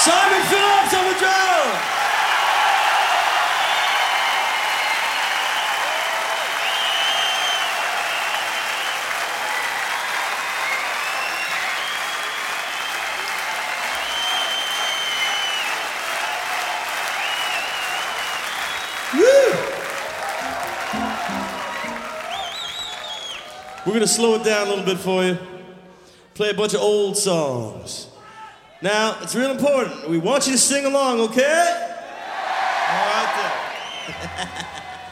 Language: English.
Simon Phillips on the drum. We're gonna slow it down a little bit for you. Play a bunch of old songs. Now, it's real important. We want you to sing along, okay? All right then.